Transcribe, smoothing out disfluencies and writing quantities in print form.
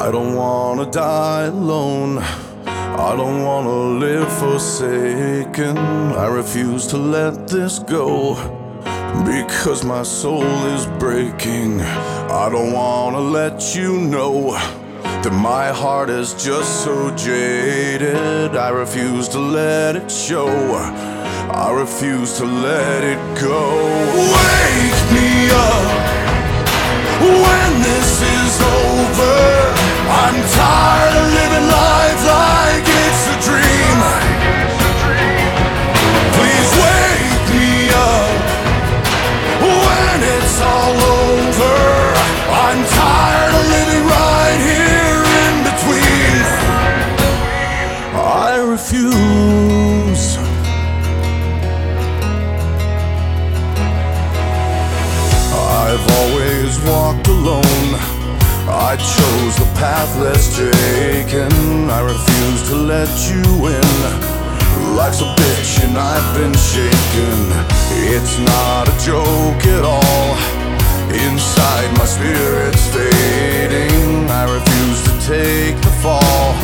I don't wanna die alone. I don't wanna live forsaken. I refuse to let this go, because my soul is breaking. I don't wanna let you know that my heart is just so jaded. I refuse to let it show. I refuse to let it go. Wake me up when this is over. I'm tired of living life like it's a dream. Please wake me up when it's all over. I'm tired of living right here in between. I refuse. I've always walked alone. I chose the path less taken. I refuse to let you in. Life's a bitch and I've been shaken. It's not a joke at all. Inside my spirit's fading. I refuse to take the fall.